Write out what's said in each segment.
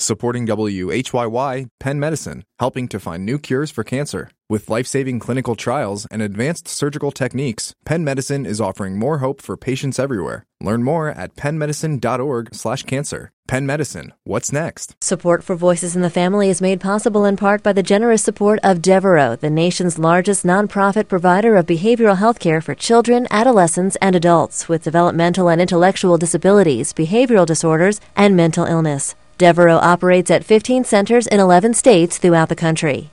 Supporting WHYY, Penn Medicine, helping to find new cures for cancer. With life-saving clinical trials and advanced surgical techniques, Penn Medicine is offering more hope for patients everywhere. Learn more at pennmedicine.org/cancer. Penn Medicine, what's next? Support for Voices in the Family is made possible in part by the generous support of Devereaux, the nation's largest nonprofit provider of behavioral health care for children, adolescents, and adults with developmental and intellectual disabilities, behavioral disorders, and mental illness. Devereaux operates at 15 centers in 11 states throughout the country.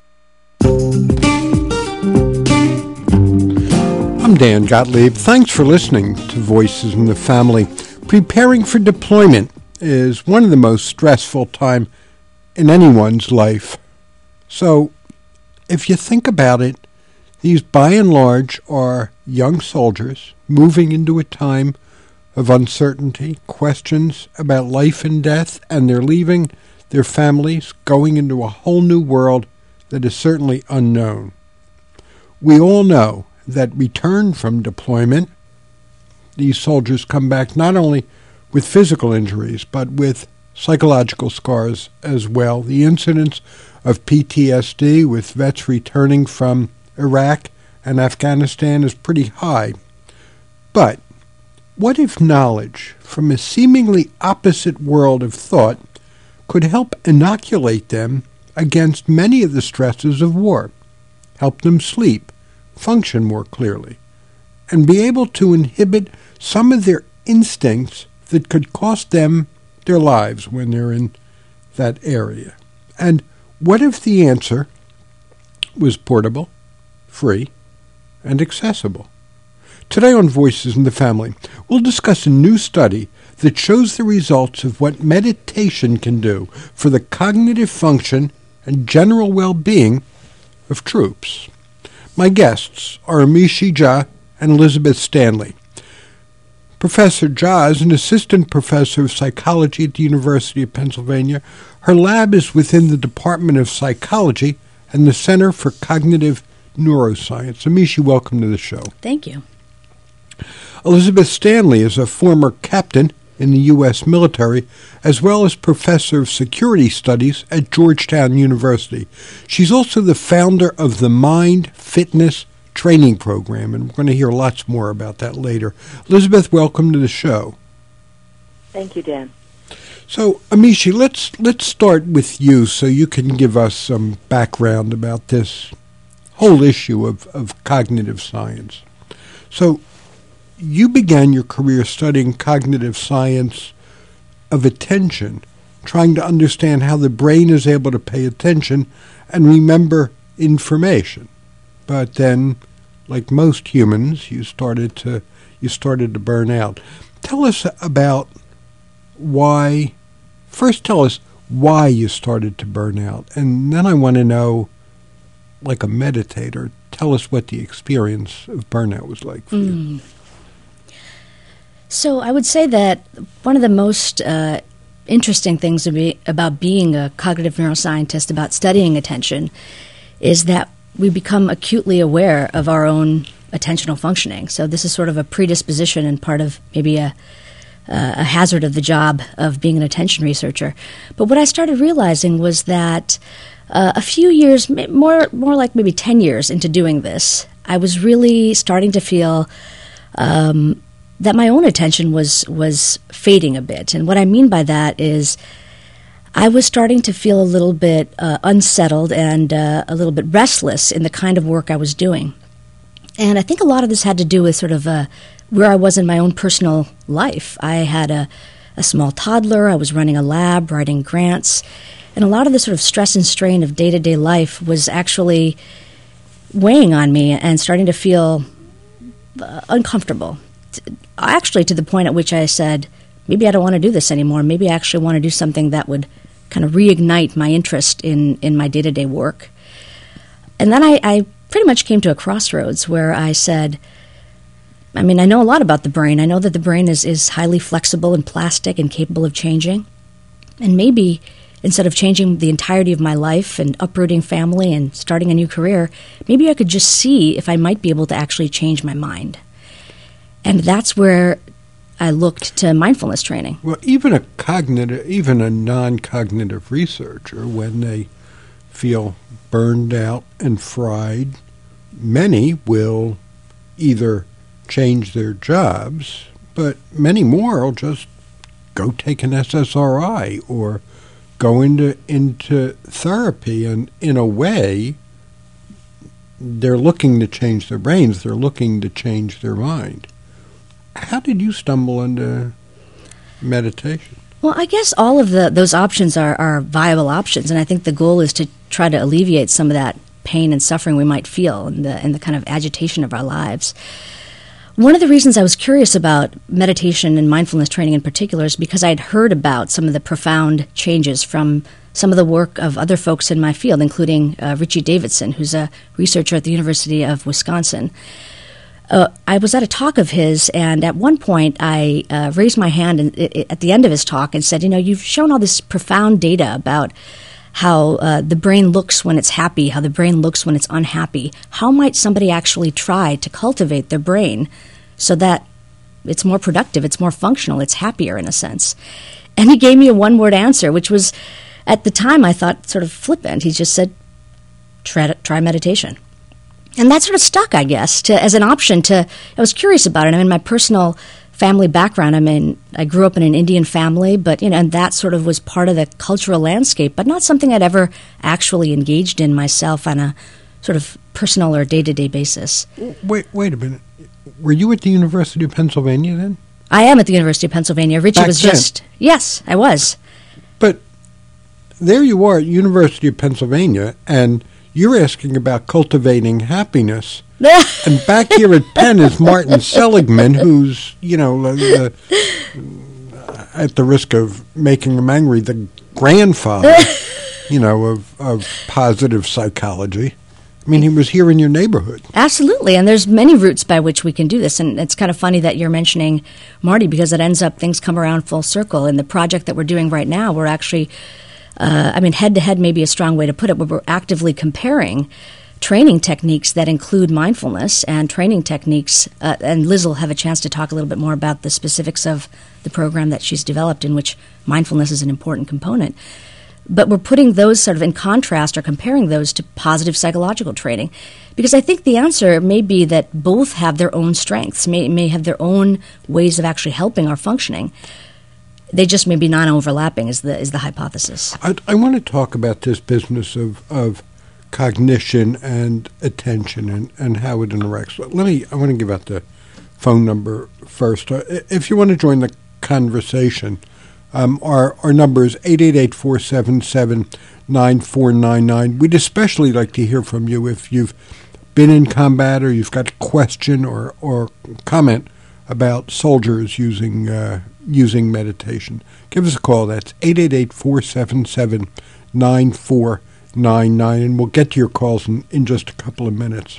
I'm Dan Gottlieb. Thanks for listening to Voices in the Family. Preparing for deployment is one of the most stressful time in anyone's life. So, if you think about it, these by and large are young soldiers moving into a time of uncertainty, questions about life and death, and they're leaving their families, going into a whole new world that is certainly unknown. We all know that return from deployment, these soldiers come back not only with physical injuries, but with psychological scars as well. The incidence of PTSD with vets returning from Iraq and Afghanistan is pretty high. But what if knowledge from a seemingly opposite world of thought could help inoculate them against many of the stresses of war, help them sleep, function more clearly, and be able to inhibit some of their instincts that could cost them their lives when they're in that area? And what if the answer was portable, free, and accessible? Today on Voices in the Family, we'll discuss a new study that shows the results of what meditation can do for the cognitive function and general well-being of troops. My guests are Amishi Jha and Elizabeth Stanley. Professor Jha is an assistant professor of psychology at the University of Pennsylvania. Her lab is within the Department of Psychology and the Center for Cognitive Neuroscience. Amishi, welcome to the show. Thank you. Elizabeth Stanley is a former captain in the U.S. military, as well as professor of security studies at Georgetown University. She's also the founder of the Mind Fitness Training Program, and we're going to hear lots more about that later. Elizabeth, welcome to the show. Thank you, Dan. So, Amishi, let's start with you so you can give us some background about this whole issue of cognitive science. So, you began your career studying cognitive science of attention, trying to understand how the brain is able to pay attention and remember information. But then, like most humans, you started to burn out. Tell us about why. First, tell us why you started to burn out, and then I want to know, like a meditator, tell us what the experience of burnout was like for you. So I would say that one of the most interesting things about being a cognitive neuroscientist, about studying attention, is that we become acutely aware of our own attentional functioning. So this is sort of a predisposition and part of maybe a hazard of the job of being an attention researcher. But what I started realizing was that a few years, more like maybe 10 years into doing this, I was really starting to feel that my own attention was fading a bit. And what I mean by that is I was starting to feel a little bit unsettled and a little bit restless in the kind of work I was doing. And I think a lot of this had to do with sort of where I was in my own personal life. I had a small toddler, I was running a lab, writing grants, and a lot of the sort of stress and strain of day-to-day life was actually weighing on me and starting to feel uncomfortable. Actually, to the point at which I said, maybe I don't want to do this anymore. Maybe I actually want to do something that would kind of reignite my interest in my day-to-day work. And then I pretty much came to a crossroads where I said, I mean, I know a lot about the brain. I know that the brain is highly flexible and plastic and capable of changing. And maybe instead of changing the entirety of my life and uprooting family and starting a new career, maybe I could just see if I might be able to actually change my mind. And that's where I looked to mindfulness training. Well, even a non-cognitive researcher, when they feel burned out and fried, many will either change their jobs, but many more will just go take an SSRI or go into therapy, and in a way, they're looking to change their brains. They're looking to change their mind. How did you stumble into meditation? Well, I guess all of those options are viable options, and I think the goal is to try to alleviate some of that pain and suffering we might feel in the kind of agitation of our lives. One of the reasons I was curious about meditation and mindfulness training in particular is because I'd heard about some of the profound changes from some of the work of other folks in my field, including Richie Davidson, who's a researcher at the University of Wisconsin. I was at a talk of his, and at one point I raised my hand at the end of his talk and said, you've shown all this profound data about how the brain looks when it's happy, how the brain looks when it's unhappy. How might somebody actually try to cultivate their brain so that it's more productive, it's more functional, it's happier in a sense? And he gave me a one-word answer, which was, at the time I thought sort of flippant. He just said, try meditation. And that sort of stuck, I guess, as an option I was curious about it. I mean, my personal family background, I grew up in an Indian family, but, and that sort of was part of the cultural landscape, but not something I'd ever actually engaged in myself on a sort of personal or day-to-day basis. Wait a minute. Were you at the University of Pennsylvania then? I am at the University of Pennsylvania. Richie Back was then. Yes, I was. But there you are at University of Pennsylvania, and you're asking about cultivating happiness. And back here at Penn is Martin Seligman, who's, at the risk of making him angry, the grandfather, of positive psychology. I mean, he was here in your neighborhood. Absolutely, and there's many routes by which we can do this, and it's kind of funny that you're mentioning Marty, because it ends up things come around full circle. In the project that we're doing right now, we're actually, head-to-head may be a strong way to put it, but we're actively comparing training techniques that include mindfulness and training techniques, and Liz will have a chance to talk a little bit more about the specifics of the program that she's developed in which mindfulness is an important component. But we're putting those sort of in contrast or comparing those to positive psychological training, because I think the answer may be that both have their own strengths, may have their own ways of actually helping our functioning. They just may be non-overlapping is the hypothesis. I want to talk about this business of cognition and attention and how it interacts. I want to give out the phone number first. If you want to join the conversation, our number is 888-477-9499. We'd especially like to hear from you if you've been in combat or you've got a question or comment about soldiers using meditation. Give us a call. That's 888-477-9499, and we'll get to your calls in just a couple of minutes.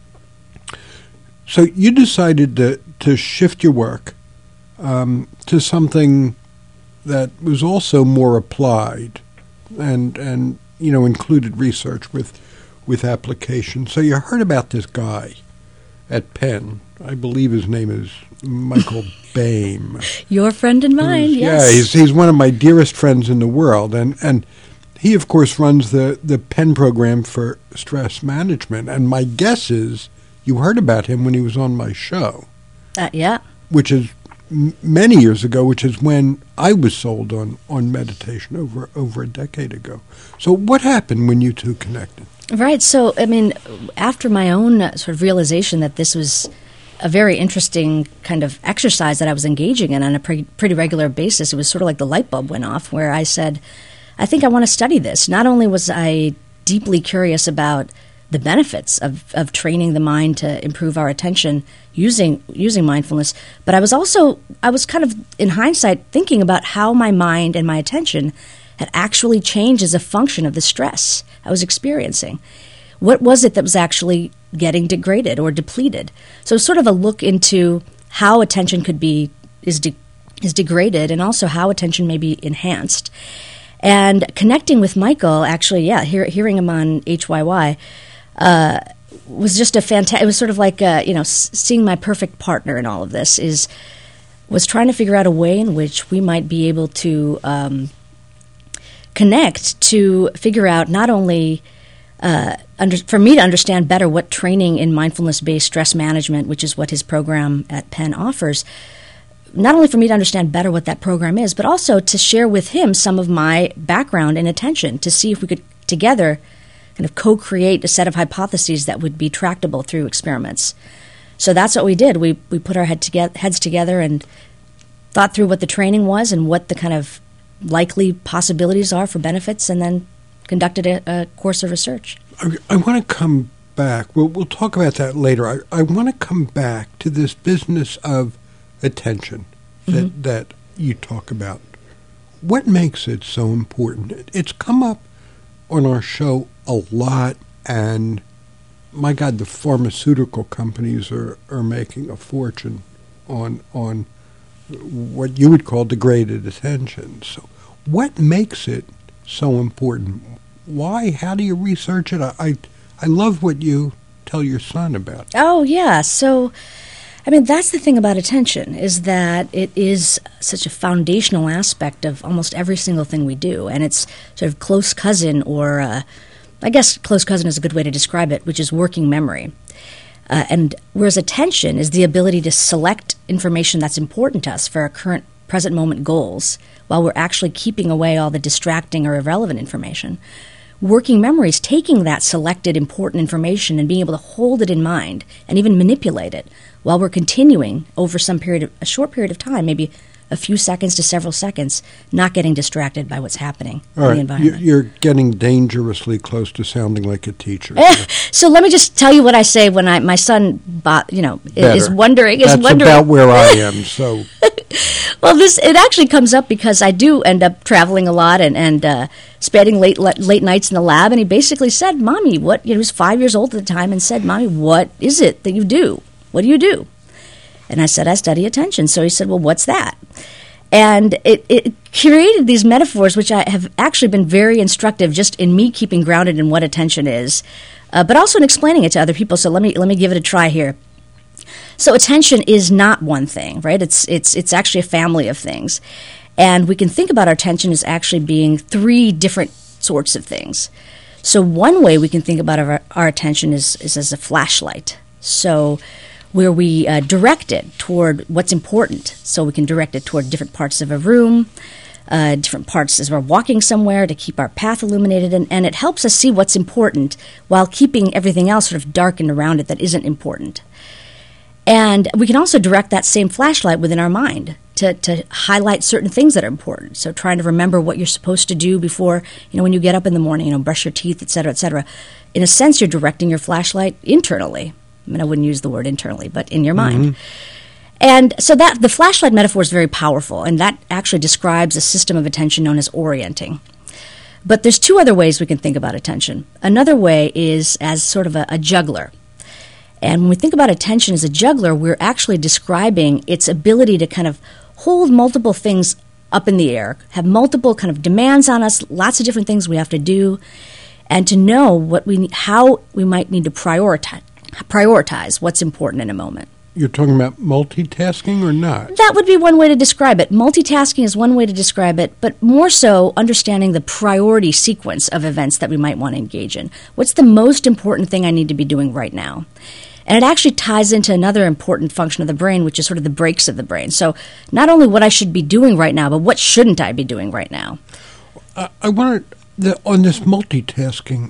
So you decided to shift your work to something that was also more applied and included research with application. So you heard about this guy at Penn. I believe his name is Michael Boehm. Your friend and mine, yes. Yeah, he's one of my dearest friends in the world, and he, of course, runs the Penn program for stress management. And my guess is you heard about him when he was on my show. Yeah. Which is many years ago, which is when I was sold on meditation over a decade ago. So what happened when you two connected? Right. So, after my own sort of realization that this was a very interesting kind of exercise that I was engaging in on a pretty regular basis, it was sort of like the light bulb went off where I said, I think I want to study this. Not only was I deeply curious about the benefits of training the mind to improve our attention using mindfulness, but I was kind of, in hindsight, thinking about how my mind and my attention had actually changed as a function of the stress I was experiencing. What was it that was actually getting degraded or depleted? So sort of a look into how attention is degraded, and also how attention may be enhanced. And connecting with Michael, actually, hearing him on HYY was just it was sort of like seeing my perfect partner in all of this. was trying to figure out a way in which we might be able to connect to figure out not only for me to understand better what training in mindfulness-based stress management, which is what his program at Penn offers, not only for me to understand better what that program is, but also to share with him some of my background in attention to see if we could together kind of co-create a set of hypotheses that would be tractable through experiments. So that's what we did. We put our heads together and thought through what the training was and what the kind of likely possibilities are for benefits, and then conducted a course of research. I want to come back. We'll talk about that later. I want to come back to this business of attention that you talk about. What makes it so important? It's come up on our show a lot, and my God, the pharmaceutical companies are making a fortune on what you would call degraded attention. So what makes it so important? Why? How do you research it? I love what you tell your son about. Oh, yeah. So, I mean, that's the thing about attention, is that it is such a foundational aspect of almost every single thing we do. And it's sort of close cousin, or I guess close cousin is a good way to describe it, which is working memory. And whereas attention is the ability to select information that's important to us for our current present moment goals, while we're actually keeping away all the distracting or irrelevant information. Working memory is taking that selected important information and being able to hold it in mind and even manipulate it while we're continuing over a short period of time, maybe a few seconds to several seconds, not getting distracted by what's happening in the environment. You're getting dangerously close to sounding like a teacher. So let me just tell you what I say when my son, is wondering. That's about where I am. So, well, it actually comes up because I do end up traveling a lot and spending late nights in the lab. And he basically said, "Mommy, what?" He was 5 years old at the time, and said, "Mommy, what is it that you do? What do you do?" And I said, "I study attention." So he said, "Well, what's that?" And it created these metaphors, which I have actually been very instructive just in me keeping grounded in what attention is, but also in explaining it to other people. So let me give it a try here. So attention is not one thing, right? It's actually a family of things. And we can think about our attention as actually being three different sorts of things. So one way we can think about our attention is as a flashlight. So where we direct it toward what's important. So we can direct it toward different parts of a room, different parts as we're walking somewhere to keep our path illuminated, and it helps us see what's important while keeping everything else sort of darkened around it that isn't important. And we can also direct that same flashlight within our mind to highlight certain things that are important. So trying to remember what you're supposed to do before, when you get up in the morning, brush your teeth, et cetera, et cetera. In a sense, you're directing your flashlight internally. I mean, I wouldn't use the word internally, but in your mind. And so that the flashlight metaphor is very powerful, and that actually describes a system of attention known as orienting. But there's two other ways we can think about attention. Another way is as sort of a juggler. And when we think about attention as a juggler, we're actually describing its ability to kind of hold multiple things up in the air, have multiple kind of demands on us, lots of different things we have to do, and to know how we might need to prioritize what's important in a moment. You're talking about multitasking or not? That would be one way to describe it. Multitasking is one way to describe it, but more so understanding the priority sequence of events that we might want to engage in. What's the most important thing I need to be doing right now? And it actually ties into another important function of the brain, which is sort of the brakes of the brain. So not only what I should be doing right now, but what shouldn't I be doing right now? I wanted, on this multitasking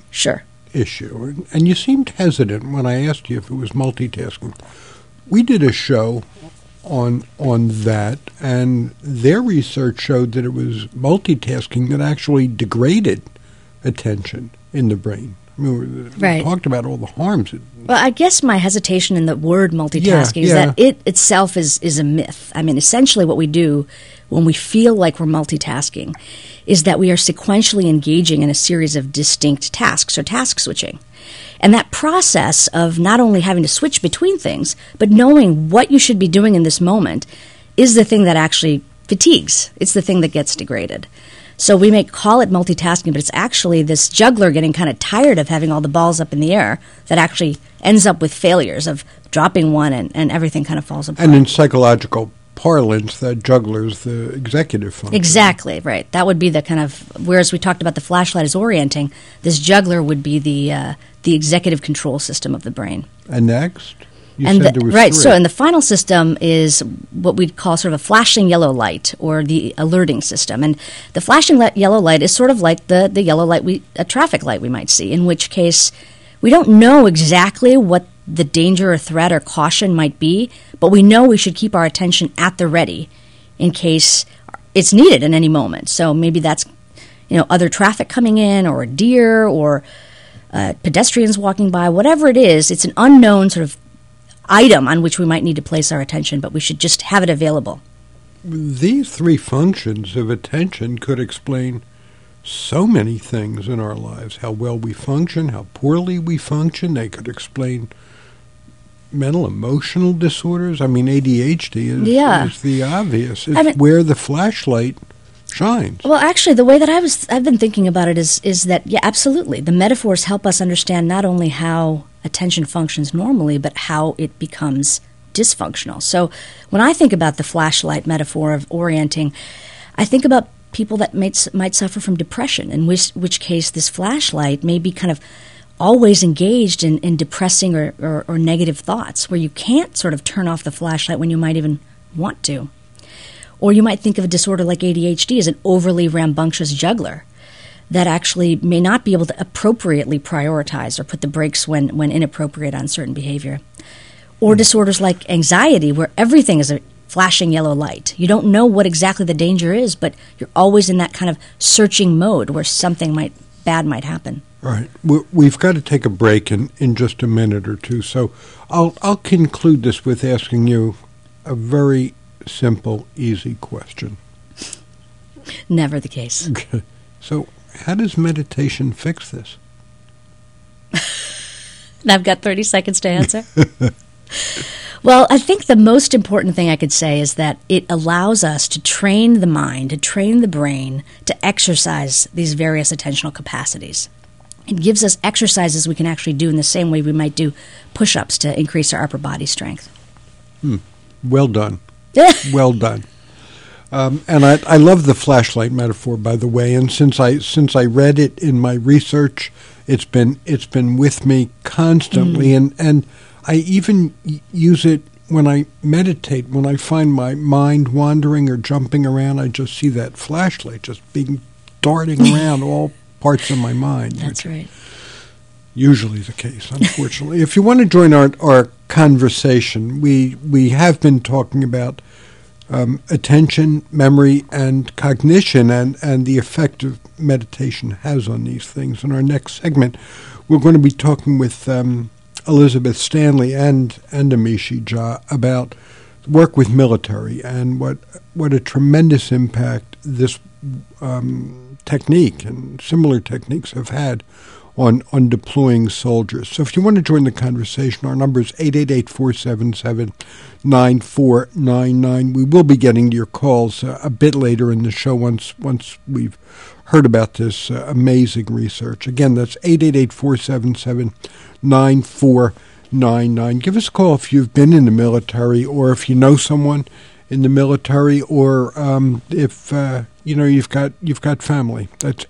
issue, and you seemed hesitant when I asked you if it was multitasking. We did a show on that, and their research showed that it was multitasking that actually degraded attention in the brain. I mean, we talked about all the harms. Well, I guess my hesitation in the word multitasking is that it itself is a myth. I mean, essentially what we do when we feel like we're multitasking is that we are sequentially engaging in a series of distinct tasks or task switching. And that process of not only having to switch between things, but knowing what you should be doing in this moment is the thing that actually fatigues. It's the thing that gets degraded. So we may call it multitasking, but it's actually this juggler getting kind of tired of having all the balls up in the air that actually ends up with failures of dropping one and everything kind of falls apart. And in psychological parlance, that juggler's the executive function. Exactly, right. That would be the kind of, whereas we talked about the flashlight as orienting, this juggler would be the executive control system of the brain. And next? You said there was right, three. so and the final system is what we'd call sort of a flashing yellow light, or the alerting system. And the flashing yellow light is sort of like the yellow light, a traffic light we might see, in which case we don't know exactly what the danger or threat or caution might be, but we know we should keep our attention at the ready in case it's needed in any moment. So maybe that's other traffic coming in, or a deer, or pedestrians walking by, whatever it is. It's an unknown sort of item on which we might need to place our attention, but we should just have it available. These three functions of attention could explain so many things in our lives: how well we function, how poorly we function. They could explain mental, emotional disorders. I mean, ADHD is the obvious. It's where the flashlight shines. Well, actually, the way that I've been thinking about it is that, yeah, absolutely. The metaphors help us understand not only how attention functions normally, but how it becomes dysfunctional. So when I think about the flashlight metaphor of orienting, I think about people that might suffer from depression, in which case this flashlight may be kind of always engaged in depressing or negative thoughts, where you can't sort of turn off the flashlight when you might even want to. Or you might think of a disorder like ADHD as an overly rambunctious juggler that actually may not be able to appropriately prioritize or put the brakes when inappropriate on certain behavior. Or disorders like anxiety, where everything is a flashing yellow light. You don't know what exactly the danger is, but you're always in that kind of searching mode where something bad might happen. Right. We've got to take a break in just a minute or two. So I'll conclude this with asking you a very simple, easy question. Never the case. Okay. So how does meditation fix this? And I've got 30 seconds to answer. Well, I think the most important thing I could say is that it allows us to train the mind, to train the brain, to exercise these various attentional capacities. It gives us exercises we can actually do in the same way we might do push-ups to increase our upper body strength. Well done. Well done. And I love the flashlight metaphor, by the way. And since I read it in my research, it's been with me constantly. And I even use it when I meditate. When I find my mind wandering or jumping around, I just see that flashlight just darting around all parts of my mind. That's right. Usually the case, unfortunately. If you want to join our conversation, we have been talking about attention, memory, and cognition, and the effect of meditation has on these things. In our next segment, we're going to be talking with Elizabeth Stanley and Amishi Jha about work with military and what a tremendous impact this technique and similar techniques have had on deploying soldiers. So if you want to join the conversation, our number is 888-477-9499. We will be getting to your calls a bit later in the show once we've heard about this amazing research. Again, that's 888-477-9499. Give us a call if you've been in the military, or if you know someone in the military, or if you've got family. That's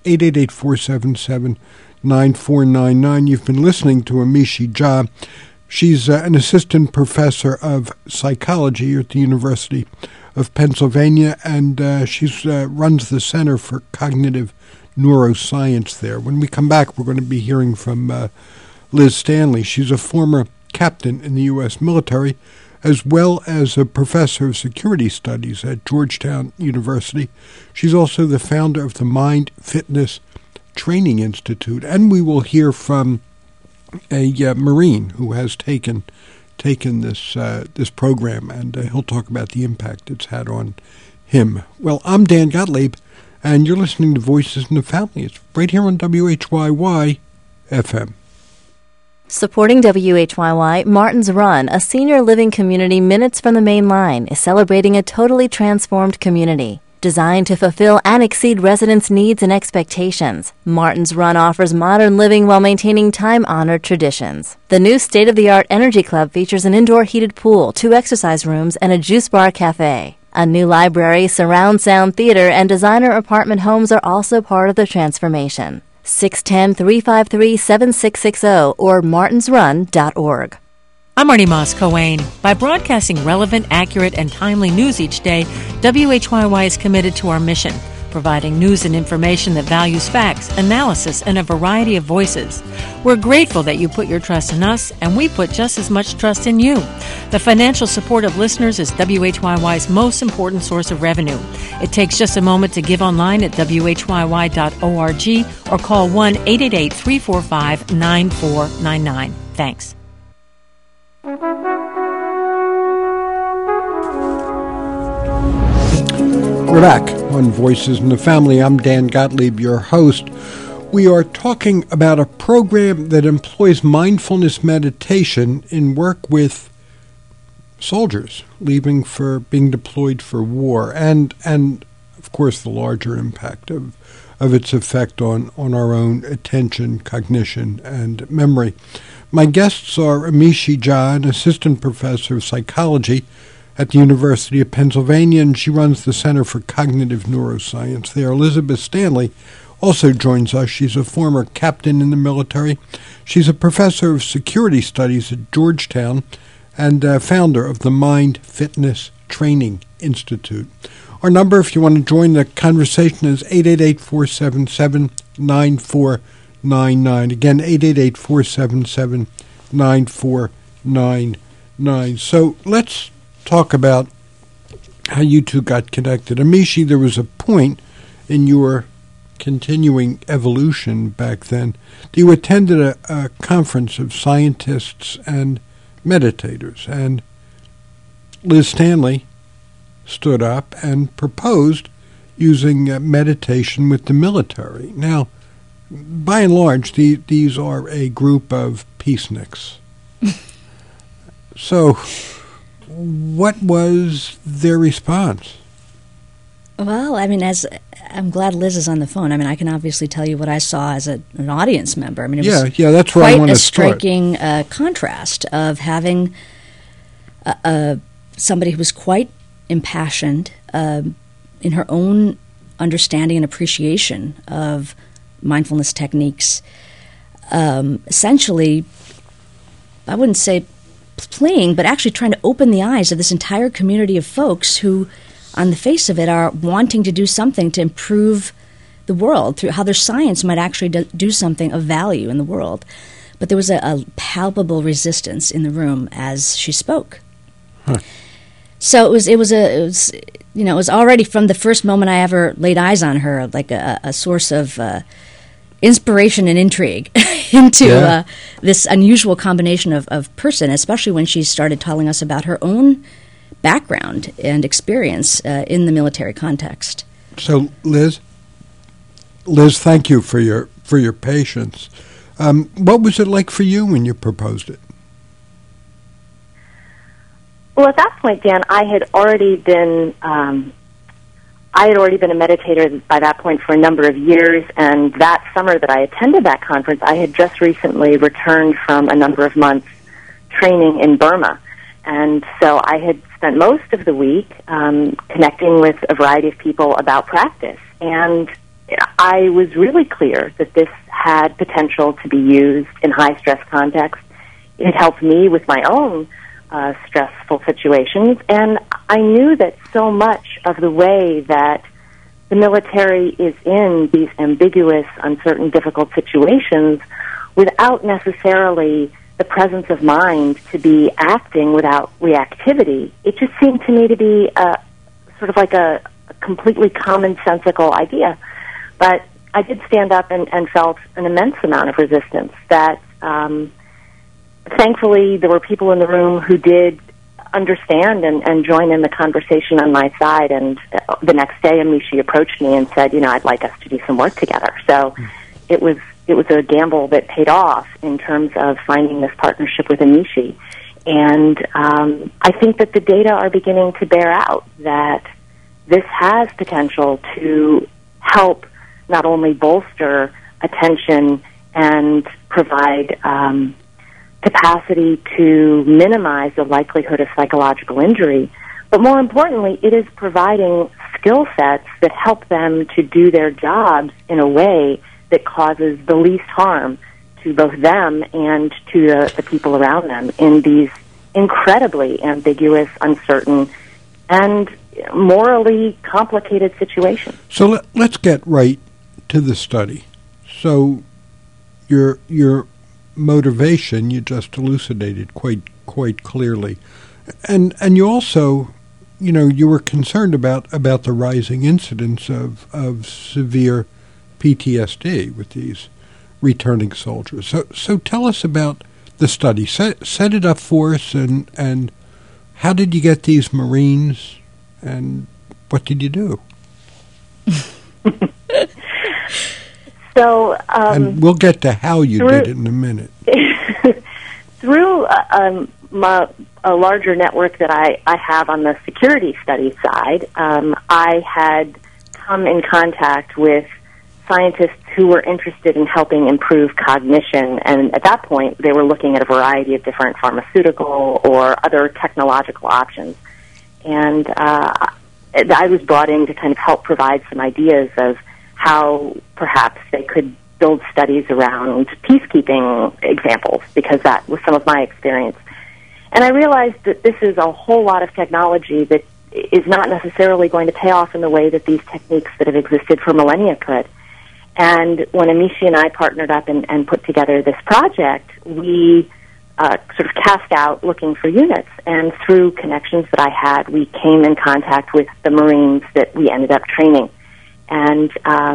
888-477-9499. You've been listening to Amishi Jha. She's an assistant professor of psychology at the University of Pennsylvania, and she runs the Center for Cognitive Neuroscience there. When we come back, we're going to be hearing from Liz Stanley. She's a former captain in the U.S. military, as well as a professor of security studies at Georgetown University. She's also the founder of the Mind Fitness Training Institute, and we will hear from a Marine who has taken this program, and he'll talk about the impact it's had on him. Well, I'm Dan Gottlieb, and you're listening to Voices in the Family. It's right here on WHYY FM. Supporting WHYY, Martin's Run, a senior living community minutes from the main line, is celebrating a totally transformed community. Designed to fulfill and exceed residents' needs and expectations, Martin's Run offers modern living while maintaining time-honored traditions. The new state-of-the-art Energy Club features an indoor heated pool, 2 exercise rooms, and a juice bar cafe. A new library, surround sound theater, and designer apartment homes are also part of the transformation. 610-353-7660 or martinsrun.org. I'm Marty Moss-Coane. By broadcasting relevant, accurate, and timely news each day, WHYY is committed to our mission, providing news and information that values facts, analysis, and a variety of voices. We're grateful that you put your trust in us, and we put just as much trust in you. The financial support of listeners is WHYY's most important source of revenue. It takes just a moment to give online at WHYY.org or call 1-888-345-9499. Thanks. We're back on Voices in the Family. I'm Dan Gottlieb, your host. We are talking about a program that employs mindfulness meditation in work with soldiers leaving for being deployed for war, and of course the larger impact of its effect on our own attention, cognition, and memory. My guests are Amishi Jha, an assistant professor of psychology at the University of Pennsylvania, and she runs the Center for Cognitive Neuroscience there. Elizabeth Stanley also joins us. She's a former captain in the military. She's a professor of security studies at Georgetown and founder of the Mind Fitness Training Institute. Our number, if you want to join the conversation, is 888-477-9499. Again, 888-477-9499. So let's talk about how you two got connected. Amishi, there was a point in your continuing evolution back then that you attended a conference of scientists and meditators, and Liz Stanley stood up and proposed using meditation with the military. Now, by and large, these are a group of peaceniks. So, what was their response? Well, I mean, I'm glad Liz is on the phone. I mean, I can obviously tell you what I saw as an audience member. I mean, it was that's where I want to start. Quite a striking contrast of having somebody who was quite impassioned in her own understanding and appreciation of mindfulness techniques. Essentially, I wouldn't say playing, but actually trying to open the eyes of this entire community of folks who, on the face of it, are wanting to do something to improve the world through how their science might actually do something of value in the world. But there was a palpable resistance in the room as she spoke. Huh. So it was already from the first moment I ever laid eyes on her, like a source of inspiration and intrigue into this unusual combination of person, especially when she started telling us about her own background and experience in the military context. So, Liz, thank you for your patience. What was it like for you when you proposed it? Well, at that point, Dan, I had already been a meditator by that point for a number of years, and that summer that I attended that conference, I had just recently returned from a number of months training in Burma. And so I had spent most of the week connecting with a variety of people about practice. And I was really clear that this had potential to be used in high-stress contexts. It had helped me with my own stressful situations. And I knew that so much of the way that the military is in these ambiguous, uncertain, difficult situations without necessarily the presence of mind to be acting without reactivity, it just seemed to me to be sort of like a completely commonsensical idea. But I did stand up and felt an immense amount of resistance that thankfully there were people in the room who did understand and join in the conversation on my side. And the next day, Amishi approached me and said, I'd like us to do some work together. So it was a gamble that paid off in terms of finding this partnership with Amishi. And I think that the data are beginning to bear out that this has potential to help not only bolster attention and provide capacity to minimize the likelihood of psychological injury, but more importantly, it is providing skill sets that help them to do their jobs in a way that causes the least harm to both them and to the people around them in these incredibly ambiguous, uncertain, and morally complicated situations. So let's get right to the study. So your motivation you just elucidated quite clearly, and you also, you were concerned about the rising incidence of severe PTSD with these returning soldiers. So tell us about the study. Set it up for us, and how did you get these Marines, and what did you do? So, and we'll get to how you did it in a minute. Through a larger network that I have on the security studies side, I had come in contact with scientists who were interested in helping improve cognition, and at that point they were looking at a variety of different pharmaceutical or other technological options. And I was brought in to kind of help provide some ideas of how perhaps they could build studies around peacekeeping examples, because that was some of my experience. And I realized that this is a whole lot of technology that is not necessarily going to pay off in the way that these techniques that have existed for millennia could. And when Amishi and I partnered up and put together this project, we sort of cast out looking for units. And through connections that I had, we came in contact with the Marines that we ended up training. And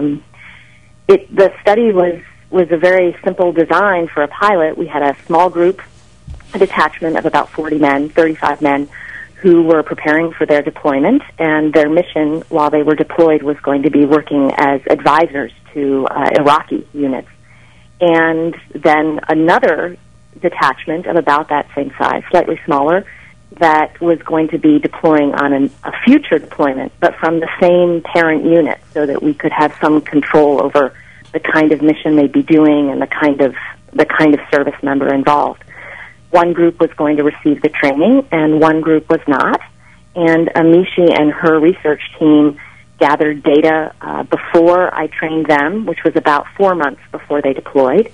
the study was a very simple design for a pilot. We had a small group, a detachment of about 40 men, 35 men, who were preparing for their deployment, and their mission while they were deployed was going to be working as advisors to Iraqi units. And then another detachment of about that same size, slightly smaller, that was going to be deploying on a future deployment, but from the same parent unit, so that we could have some control over the kind of mission they'd be doing and the kind of service member involved. One group was going to receive the training, and one group was not. And Amishi and her research team gathered data before I trained them, which was about 4 months before they deployed.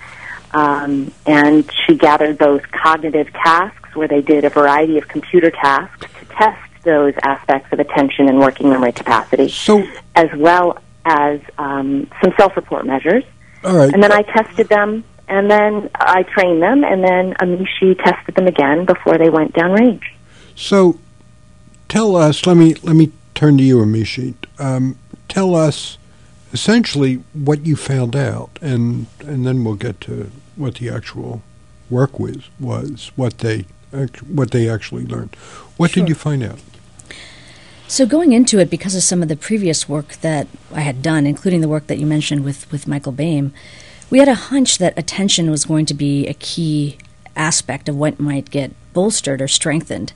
And she gathered those cognitive tasks where they did a variety of computer tasks to test those aspects of attention and working memory capacity, as well as some self-report measures. All right. And then I tested them, and then I trained them, and then Amishi tested them again before they went downrange. So tell us, let me turn to you, Amishi. Tell us essentially what you found out, and then we'll get to what the actual work was, what they actually learned. What did you find out? So going into it, because of some of the previous work that I had done, including the work that you mentioned with Michael Boehm, we had a hunch that attention was going to be a key aspect of what might get bolstered or strengthened.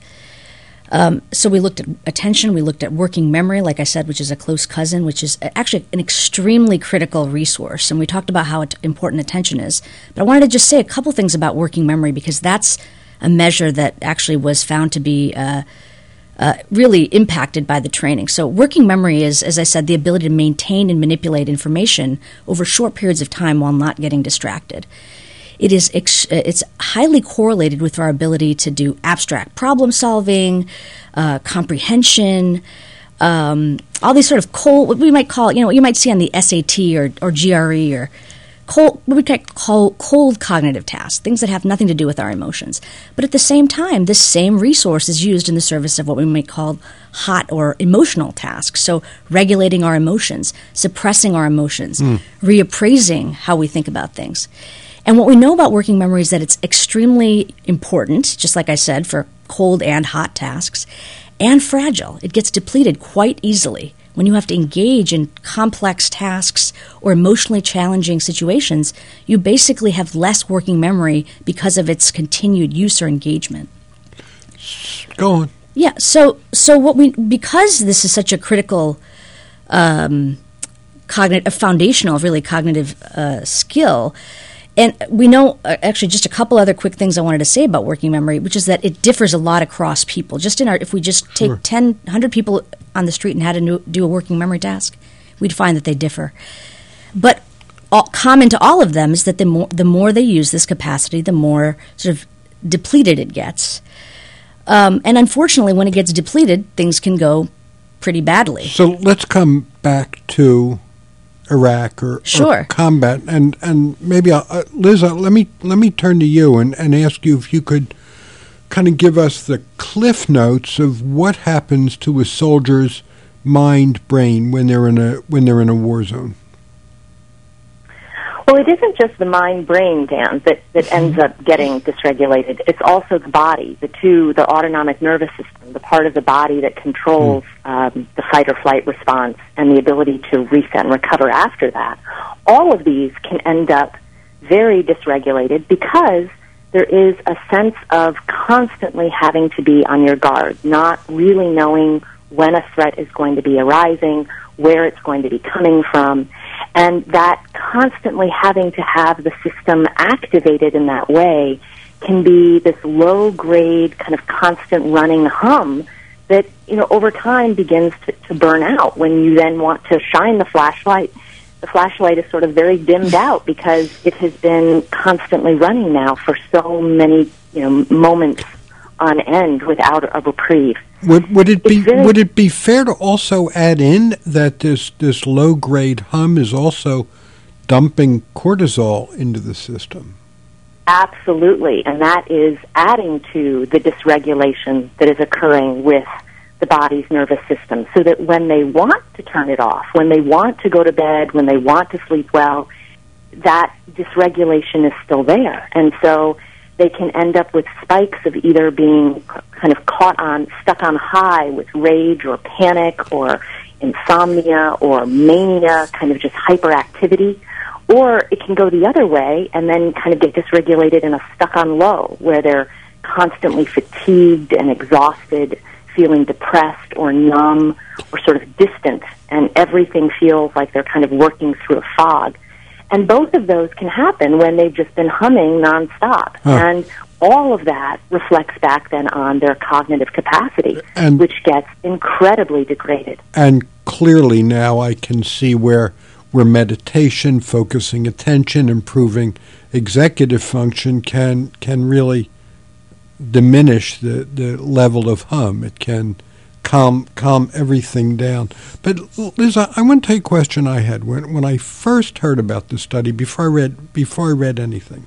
So we looked at attention, we looked at working memory, like I said, which is a close cousin, which is actually an extremely critical resource. And we talked about how important attention is. But I wanted to just say a couple things about working memory, because that's a measure that actually was found to be really impacted by the training. So working memory is, as I said, the ability to maintain and manipulate information over short periods of time while not getting distracted. It's highly correlated with our ability to do abstract problem solving, comprehension, all these sort of what we might call, what you might see on the SAT or GRE or what we call cold cognitive tasks, things that have nothing to do with our emotions. But at the same time, this same resource is used in the service of what we might call hot or emotional tasks. So regulating our emotions, suppressing our emotions, reappraising how we think about things. And what we know about working memory is that it's extremely important, just like I said, for cold and hot tasks, and fragile. It gets depleted quite easily. When you have to engage in complex tasks or emotionally challenging situations, you basically have less working memory because of its continued use or engagement. Go on. Yeah. So because this is such a critical, foundational cognitive skill. And we know, actually, just a couple other quick things I wanted to say about working memory, which is that it differs a lot across people. If we just take 100 people on the street and had to do a working memory task, we'd find that they differ. But common to all of them is that the more they use this capacity, the more sort of depleted it gets. And unfortunately, when it gets depleted, things can go pretty badly. So let's come back to Iraq or combat, and maybe Liz, let me turn to you and ask you if you could kind of give us the cliff notes of what happens to a soldier's brain when they're in a war zone. Well, it isn't just the mind-brain, Dan, that ends up getting dysregulated. It's also the body, the autonomic nervous system, the part of the body that controls the fight-or-flight response and the ability to reset and recover after that. All of these can end up very dysregulated because there is a sense of constantly having to be on your guard, not really knowing when a threat is going to be arising, where it's going to be coming from, and that constantly having to have the system activated in that way can be this low-grade kind of constant running hum that, over time begins to burn out. When you then want to shine the flashlight is sort of very dimmed out because it has been constantly running now for so many, moments on end without a reprieve. Would it be fair to also add in that this low grade hum is also dumping cortisol into the system? Absolutely, and that is adding to the dysregulation that is occurring with the body's nervous system, so that when they want to turn it off, when they want to go to bed, when they want to sleep well, that dysregulation is still there. And so they can end up with spikes of either being kind of stuck on high with rage or panic or insomnia or mania, kind of just hyperactivity. Or it can go the other way and then kind of get dysregulated in a stuck on low, where they're constantly fatigued and exhausted, feeling depressed or numb or sort of distant, and everything feels like they're kind of working through a fog. And both of those can happen when they've just been humming nonstop. And all of that reflects back then on their cognitive capacity, which gets incredibly degraded. And clearly now I can see where meditation, focusing attention, improving executive function can really diminish the level of hum. It can calm everything down. But Liz, I want to take a question I had when I first heard about the study. Before I read anything,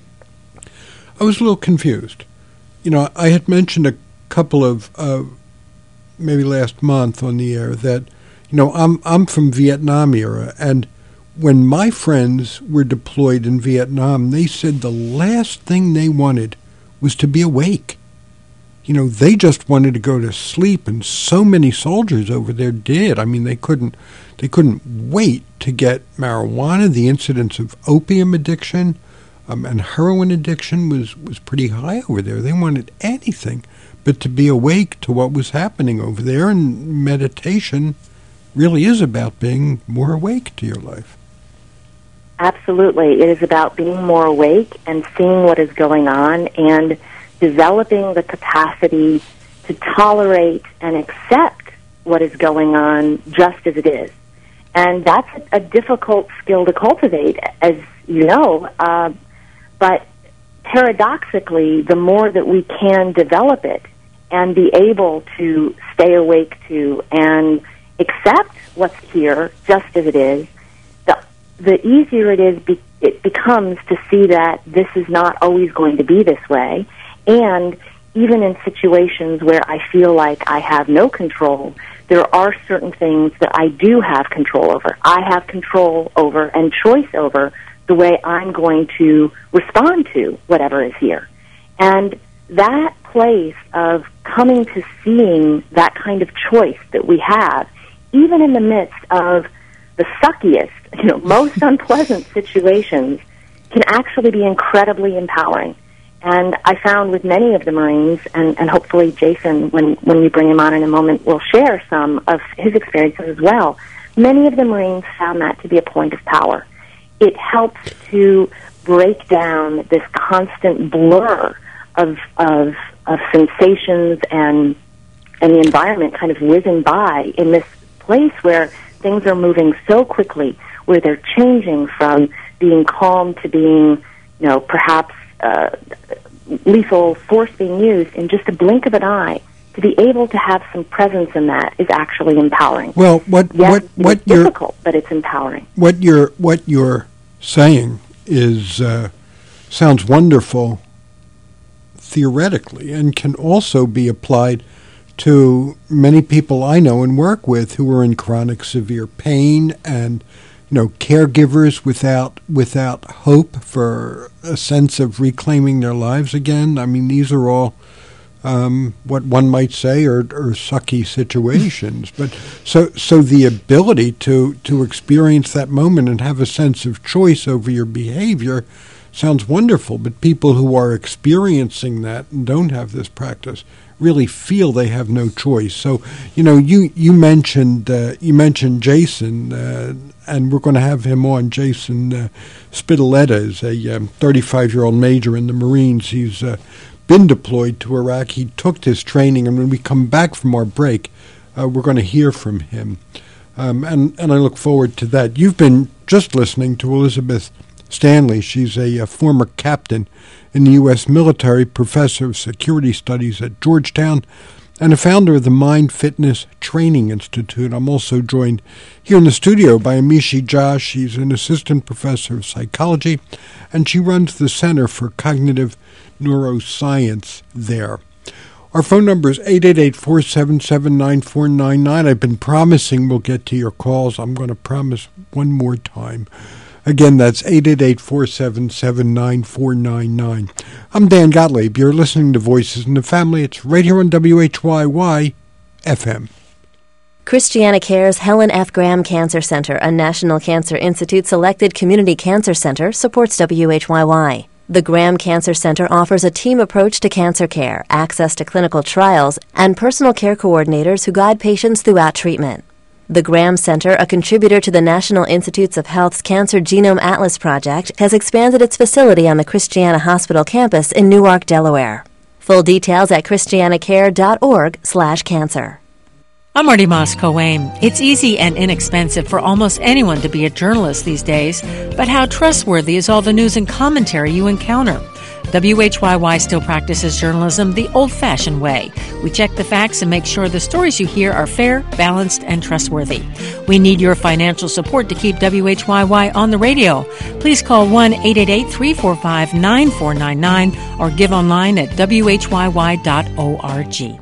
I was a little confused. I had mentioned a couple of maybe last month on the air that I'm from Vietnam era, and when my friends were deployed in Vietnam, they said the last thing they wanted was to be awake. They just wanted to go to sleep, and so many soldiers over there did. I mean, they couldn't wait to get marijuana. The incidence of opium addiction and heroin addiction was pretty high over there. They wanted anything but to be awake to what was happening over there, and meditation really is about being more awake to your life. Absolutely. It is about being more awake and seeing what is going on and developing the capacity to tolerate and accept what is going on just as it is. And that's a difficult skill to cultivate, as you know. But paradoxically, the more that we can develop it and be able to stay awake to and accept what's here just as it is, the easier it becomes to see that this is not always going to be this way. And even in situations where I feel like I have no control, there are certain things that I do have control over. I have control over and choice over the way I'm going to respond to whatever is here. And that place of coming to seeing that kind of choice that we have, even in the midst of the suckiest, most unpleasant situations, can actually be incredibly empowering. And I found with many of the Marines, and hopefully Jason, when we bring him on in a moment, will share some of his experiences as well. Many of the Marines found that to be a point of power. It helps to break down this constant blur of sensations and the environment kind of whizzing by in this place where things are moving so quickly, where they're changing from being calm to being, perhaps lethal force being used in just a blink of an eye. To be able to have some presence in that is actually empowering. Well, it's difficult, but it's empowering. What you're saying is sounds wonderful theoretically, and can also be applied to many people I know and work with who are in chronic severe pain, and caregivers without hope for a sense of reclaiming their lives again. I mean, these are all what one might say are sucky situations. But so the ability to experience that moment and have a sense of choice over your behavior sounds wonderful. But people who are experiencing that and don't have this practice really feel they have no choice. So, you mentioned Jason, and we're going to have him on. Jason Spitaletta is a 35-year-old major in the Marines. He's been deployed to Iraq. He took his training, and when we come back from our break, we're going to hear from him. And I look forward to that. You've been just listening to Elizabeth Stanley. She's a former captain in the U.S. military, professor of security studies at Georgetown, and a founder of the Mind Fitness Training Institute. I'm also joined here in the studio by Amishi Jha. She's an assistant professor of psychology, and she runs the Center for Cognitive Neuroscience there. Our phone number is 888-477-9499. I've been promising we'll get to your calls. I'm going to promise one more time. Again, that's 888-477-9499. I'm Dan Gottlieb. You're listening to Voices in the Family. It's right here on WHYY FM. Christiana Care's Helen F. Graham Cancer Center, a National Cancer Institute-selected community cancer center, supports WHYY. The Graham Cancer Center offers a team approach to cancer care, access to clinical trials, and personal care coordinators who guide patients throughout treatment. The Graham Center, a contributor to the National Institutes of Health's Cancer Genome Atlas project, has expanded its facility on the Christiana Hospital campus in Newark, Delaware. Full details at christianacare.org/cancer. I'm Marty Moss-Coane. It's easy and inexpensive for almost anyone to be a journalist these days, but how trustworthy is all the news and commentary you encounter? WHYY still practices journalism the old-fashioned way. We check the facts and make sure the stories you hear are fair, balanced, and trustworthy. We need your financial support to keep WHYY on the radio. Please call 1-888-345-9499 or give online at whyy.org.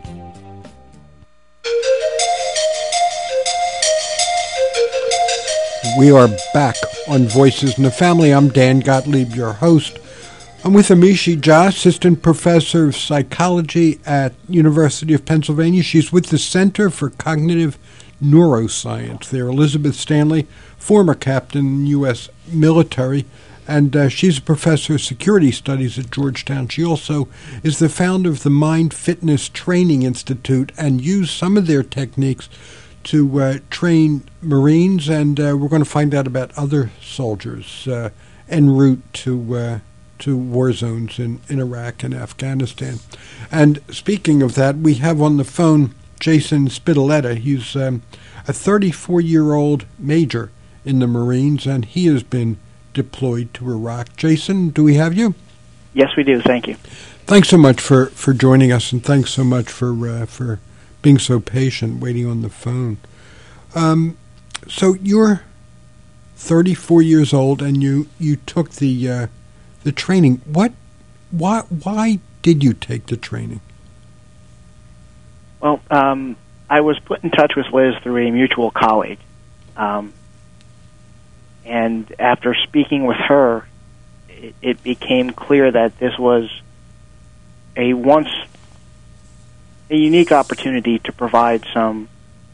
We are back on Voices in the Family. I'm Dan Gottlieb, your host. I'm with Amishi Jha, assistant professor of psychology at University of Pennsylvania. She's with the Center for Cognitive Neuroscience there. Elizabeth Stanley, former captain in the U.S. military, and she's a professor of security studies at Georgetown. She also is the founder of the Mind Fitness Training Institute and used some of their techniques to train Marines, and we're going to find out about other soldiers en route to war zones in Iraq and Afghanistan. And speaking of that, we have on the phone Jason Spitaletta. He's a 34-year-old major in the Marines, and he has been deployed to Iraq. Jason, do we have you? Yes, we do. Thank you. Thanks so much for joining us, and thanks so much for being so patient, waiting on the phone. So you're 34 years old, and you took the training. Why did you take the training? Well, I was put in touch with Liz through a mutual colleague, and after speaking with her, it became clear that this was a unique opportunity to provide some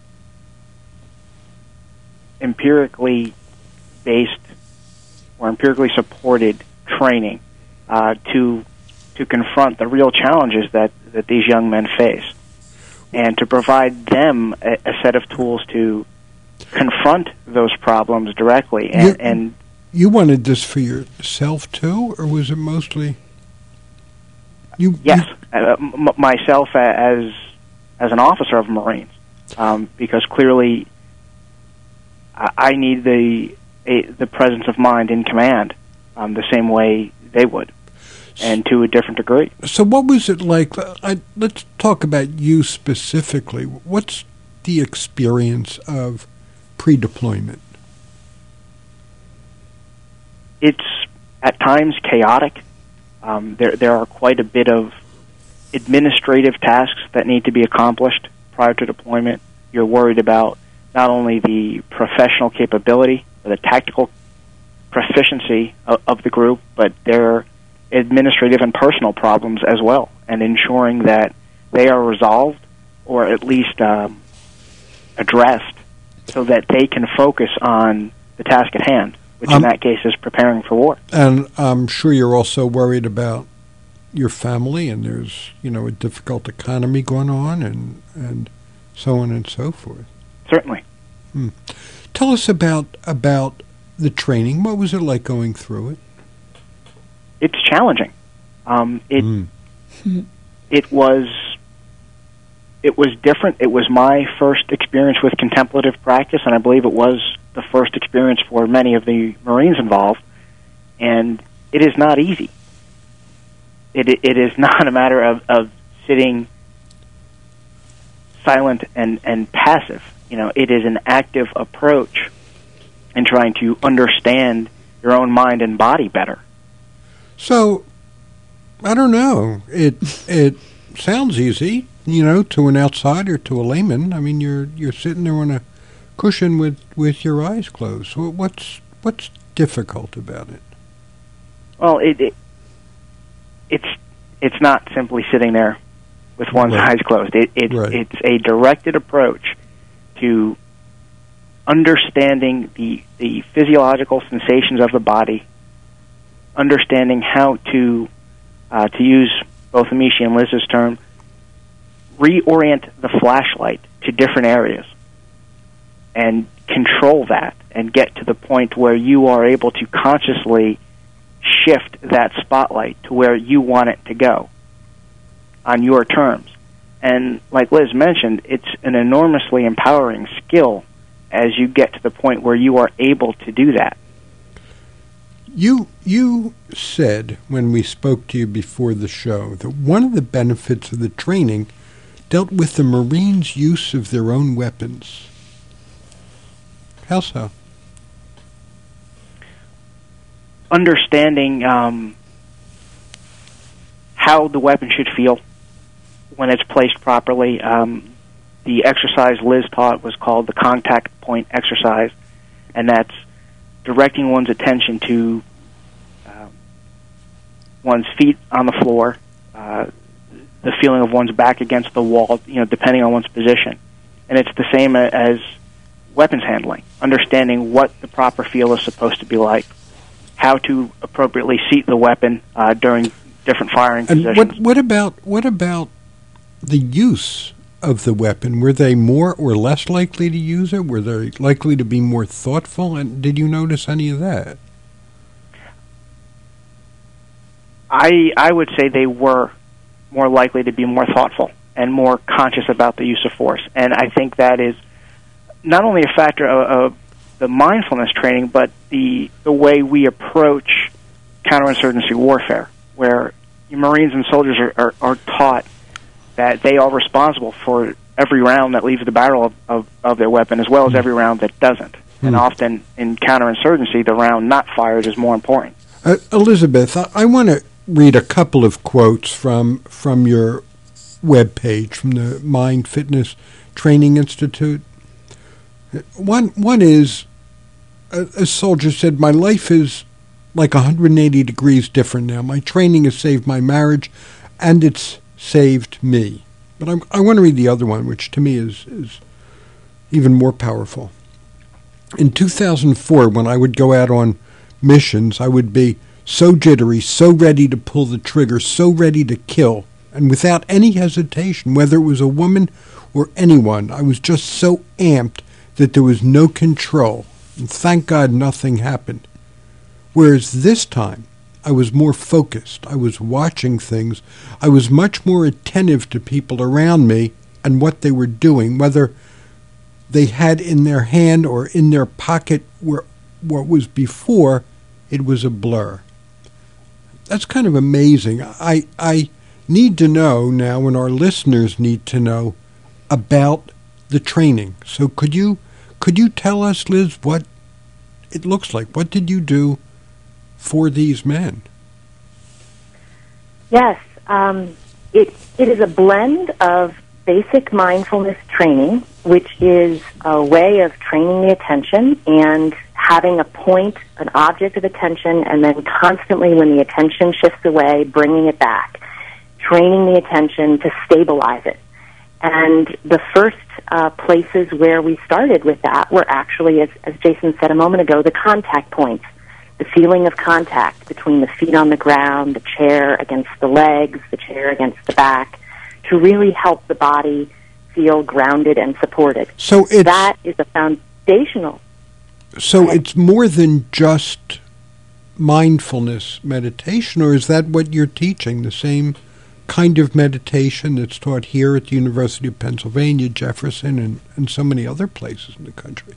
empirically based or empirically supported training to to confront the real challenges that these young men face, and to provide them a set of tools to confront those problems directly. And you wanted this for yourself too, or was it mostly you? Yes, myself as an officer of Marines, because clearly I need the presence of mind in command the same way they would, and to a different degree. So what was it like? Let's talk about you specifically. What's the experience of pre-deployment? It's at times chaotic. There are quite a bit of administrative tasks that need to be accomplished prior to deployment. You're worried about not only the professional capability or the tactical proficiency of the group, but their administrative and personal problems as well, and ensuring that they are resolved or at least addressed so that they can focus on the task at hand, which in that case is preparing for war. And I'm sure you're also worried about your family, and there's, a difficult economy going on, and so on and so forth. Certainly. Tell us about the training. What was it like going through it? It's challenging. It was different. It was my first experience with contemplative practice, and I believe it was the first experience for many of the Marines involved. And it is not easy. It is not a matter of sitting silent and passive. It is an active approach in trying to understand your own mind and body better. So, I don't know. It sounds easy, to an outsider, to a layman. I mean, you're sitting there on a cushion with your eyes closed. So what's difficult about it? Well, it's not simply sitting there with one's eyes closed. It's a directed approach to understanding the physiological sensations of the body, understanding how to use both Amici and Liz's term, reorient the flashlight to different areas and control that and get to the point where you are able to consciously shift that spotlight to where you want it to go on your terms. And like Liz mentioned, it's an enormously empowering skill as you get to the point where you are able to do that. You said when we spoke to you before the show that one of the benefits of the training dealt with the Marines' use of their own weapons. How so? Understanding how the weapon should feel when it's placed properly. The exercise Liz taught was called the contact point exercise, and that's directing one's attention to one's feet on the floor, the feeling of one's back against the wall, depending on one's position. And it's the same as weapons handling, understanding what the proper feel is supposed to be like, how to appropriately seat the weapon during different firing positions. And what about the use of the weapon? Were they more or less likely to use it? Were they likely to be more thoughtful? And did you notice any of that? I would say they were more likely to be more thoughtful and more conscious about the use of force. And I think that is not only a factor of the mindfulness training, but the way we approach counterinsurgency warfare, where Marines and soldiers are taught that they are responsible for every round that leaves the barrel of their weapon, as well as every round that doesn't. And often in counterinsurgency, the round not fired is more important. Elizabeth, I want to read a couple of quotes from your webpage, from the Mind Fitness Training Institute. One is, a soldier said, "My life is like 180 degrees different now. My training has saved my marriage, and it's saved me." But I want to read the other one, which to me is even more powerful. "In 2004, when I would go out on missions, I would be so jittery, so ready to pull the trigger, so ready to kill, and without any hesitation, whether it was a woman or anyone, I was just so amped that there was no control, and thank God nothing happened. Whereas this time, I was more focused. I was watching things. I was much more attentive to people around me and what they were doing, whether they had in their hand or in their pocket where what was before, it was a blur. That's kind of amazing. I need to know now, and our listeners need to know, about the training. So could you tell us, Liz, what it looks like? What did you do for these men? Yes, it is a blend of basic mindfulness training, which is a way of training the attention and having a point, an object of attention, and then constantly when the attention shifts away, bringing it back, training the attention to stabilize it. And the first places where we started with that were actually, as Jason said a moment ago, the contact points, the feeling of contact between the feet on the ground, the chair against the legs, the chair against the back, to really help the body feel grounded and supported. So that is a foundational. So it's more than just mindfulness meditation, or is that what you're teaching, the same kind of meditation that's taught here at the University of Pennsylvania, Jefferson, and so many other places in the country?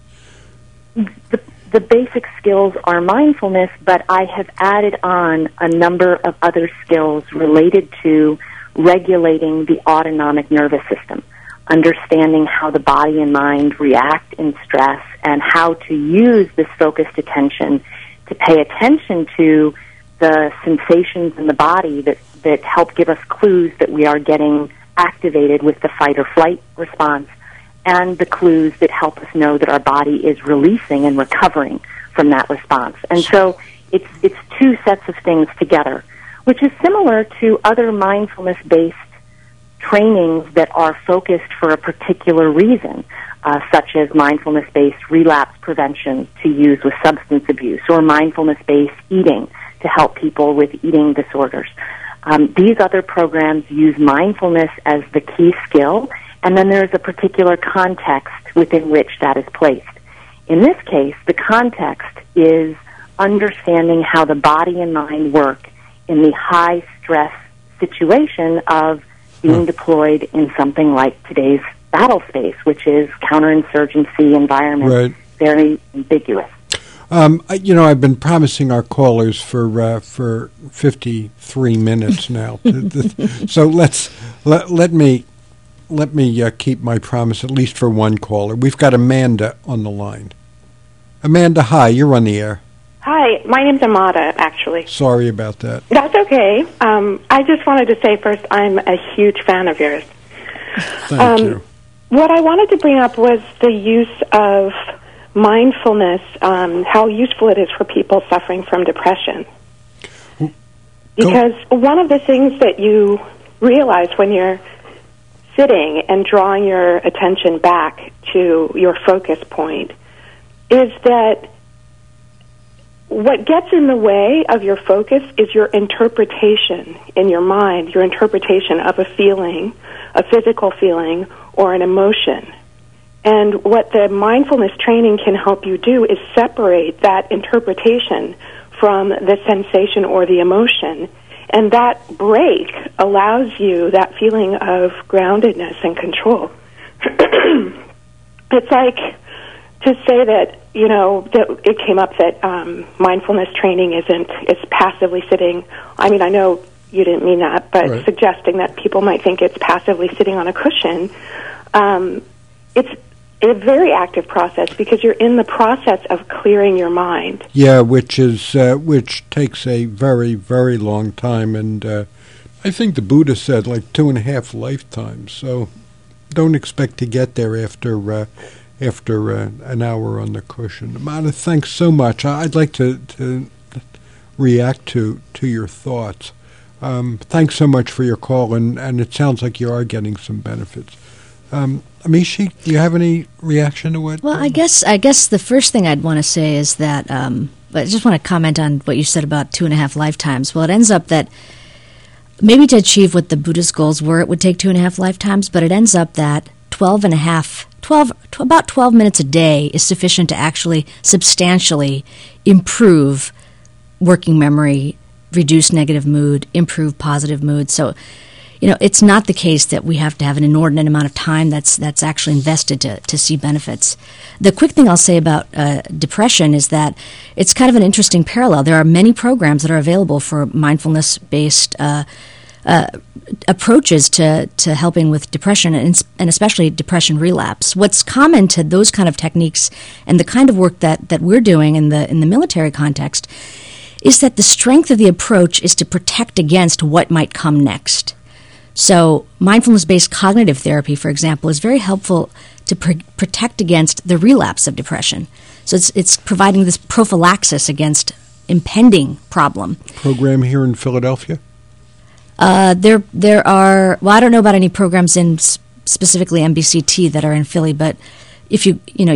The basic skills are mindfulness, but I have added on a number of other skills related to regulating the autonomic nervous system, understanding how the body and mind react in stress, and how to use this focused attention to pay attention to the sensations in the body that help give us clues that we are getting activated with the fight or flight response, and the clues that help us know that our body is releasing and recovering from that response. And so it's two sets of things together, which is similar to other mindfulness-based trainings that are focused for a particular reason, such as mindfulness-based relapse prevention to use with substance abuse, or mindfulness-based eating to help people with eating disorders. These other programs use mindfulness as the key skill, and then there's a particular context within which that is placed. In this case, the context is understanding how the body and mind work in the high-stress situation of being deployed in something like today's battle space, which is counterinsurgency environment, right. Very ambiguous. I've been promising our callers for 53 minutes now. So let me keep my promise at least for one caller. We've got Amanda on the line. Amanda, hi. You're on the air. Hi, my name's Amada, actually. Sorry about that. That's okay. I just wanted to say first, I'm a huge fan of yours. Thank you. What I wanted to bring up was the use of mindfulness, how useful it is for people suffering from depression. Because one of the things that you realize when you're sitting and drawing your attention back to your focus point is that what gets in the way of your focus is your interpretation in your mind, your interpretation of a feeling, a physical feeling, or an emotion. And what the mindfulness training can help you do is separate that interpretation from the sensation or the emotion. And that break allows you that feeling of groundedness and control. It's like to say that, that it came up that mindfulness training it's passively sitting. I mean, I know you didn't mean that, but right. Suggesting that people might think it's passively sitting on a cushion. It's a very active process because you're in the process of clearing your mind. Yeah, which takes a very, very long time, and I think the Buddha said like 2.5 lifetimes. So don't expect to get there after an hour on the cushion. Amanda, thanks so much. I'd like to react to your thoughts. Thanks so much for your call, and it sounds like you are getting some benefits. Amishi, do you have any reaction to what? Well, I guess the first thing I'd want to say is that But I just want to comment on what you said about 2.5 lifetimes. Well, it ends up that maybe to achieve what the Buddha's goals were, it would take 2.5 lifetimes, but it ends up that about 12 minutes a day is sufficient to actually substantially improve working memory, reduce negative mood, improve positive mood. So, it's not the case that we have to have an inordinate amount of time that's actually invested to see benefits. The quick thing I'll say about depression is that it's kind of an interesting parallel. There are many programs that are available for mindfulness-based approaches to helping with depression and especially depression relapse. What's common to those kind of techniques and the kind of work that we're doing in the military context is that the strength of the approach is to protect against what might come next. So mindfulness-based cognitive therapy, for example, is very helpful to protect against the relapse of depression. So it's providing this prophylaxis against impending problem. Program here in Philadelphia? There are, well, I don't know about any programs in specifically MBCT that are in Philly, but if even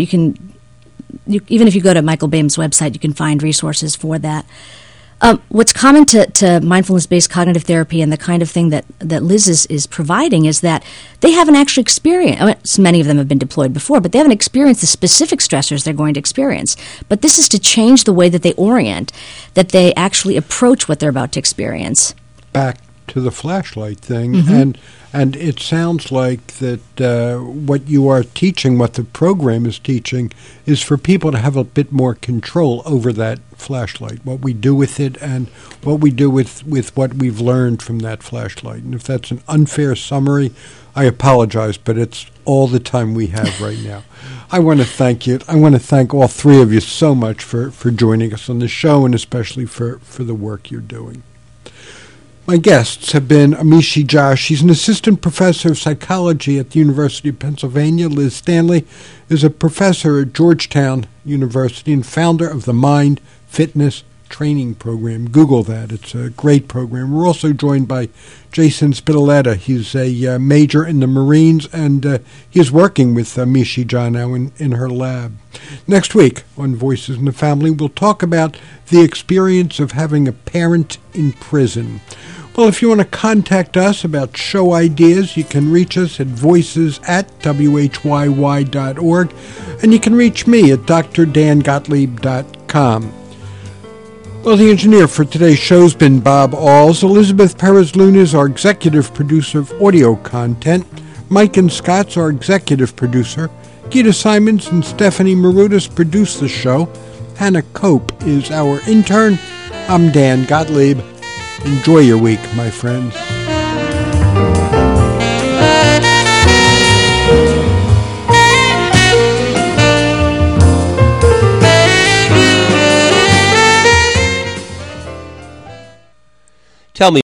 if you go to Michael Boehm's website, you can find resources for that. What's common to mindfulness-based cognitive therapy and the kind of thing that Liz is providing is that they haven't actually experienced, many of them have been deployed before, but they haven't experienced the specific stressors they're going to experience. But this is to change the way that they orient, that they actually approach what they're about to experience. Back to the flashlight thing, mm-hmm. and it sounds like that what you are teaching, what the program is teaching, is for people to have a bit more control over that flashlight, what we do with it and what we do with what we've learned from that flashlight. And if that's an unfair summary, I apologize, but it's all the time we have right now. I want to thank you. I want to thank all three of you so much for joining us on the show and especially for the work you're doing. My guests have been Amishi Jha. She's an assistant professor of psychology at the University of Pennsylvania. Liz Stanley is a professor at Georgetown University and founder of the Mind Fitness Training Program. Google that. It's a great program. We're also joined by Jason Spitaletta. He's a major in the Marines, and he's working with Amishi Jha now in her lab. Next week on Voices in the Family, we'll talk about the experience of having a parent in prison. Well, if you want to contact us about show ideas, you can reach us at voices@whyy.org, and you can reach me at drdangottlieb.com. Well, the engineer for today's show has been Bob Alls. Elizabeth Perez-Luna is our executive producer of audio content. Mike and Scott's our executive producer. Gita Simons and Stephanie Marudas produce the show. Hannah Cope is our intern. I'm Dan Gottlieb. Enjoy your week, my friends.